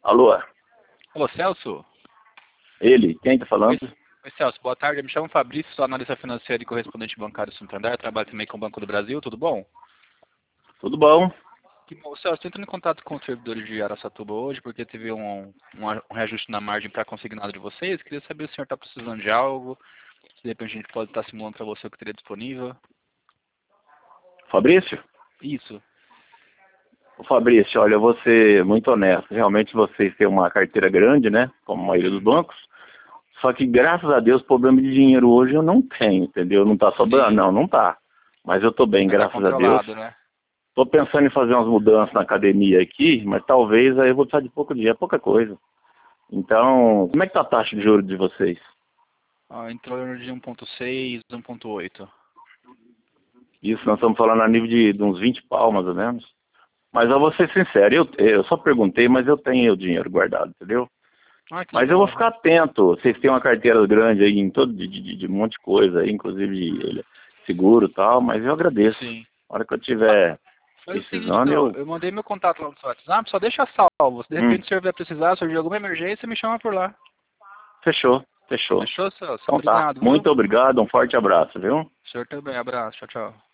Alô? Alô, Celso? Ele? Quem tá falando? Oi, Celso, boa tarde. Eu me chamo Fabrício, sou analista financeiro e correspondente bancário do Santander. Trabalho também com o Banco do Brasil, tudo bom? Tudo bom? Que bom. Celso, estou entrando em contato com os servidores de Araçatuba hoje, porque teve um reajuste na margem para consignado de vocês. Queria saber se o senhor está precisando de algo, se de repente a gente pode estar simulando para você o que teria disponível. Fabrício? Isso. Ô, Fabrício, olha, eu vou ser muito honesto. Realmente vocês têm uma carteira grande, né? Como a maioria dos bancos. Só que, graças a Deus, problema de dinheiro hoje eu não tenho, entendeu? Não tá sobrando? Sim. Não, não tá. Mas eu tô bem, Está graças a Deus. controlado, né? Tô pensando em fazer umas mudanças na academia aqui, mas talvez aí eu vou precisar de pouco dinheiro, pouca coisa. Então, como é que tá a taxa de juros de vocês? Em torno de 1,6, 1,8. Isso, nós estamos falando a nível de uns 20 pau, mais ou menos. Mas eu vou ser sincero, eu só perguntei, mas eu tenho o dinheiro guardado, entendeu? Que Mas eu vou legal. ficar atento. Vocês têm uma carteira grande aí em todo de um monte de coisa aí, inclusive de seguro e tal, mas eu agradeço. Sim. Na hora que eu tiver Faz o seguinte, precisando, então, eu... eu mandei meu contato lá no seu WhatsApp, só deixa salvo. Se de repente o senhor vai precisar, se surgir alguma emergência, me chama por lá. Fechou, fechou. Fechou, Celso? Então tá. Obrigado, viu? Muito obrigado, um forte abraço, viu? O senhor também. Abraço. Tchau, tchau.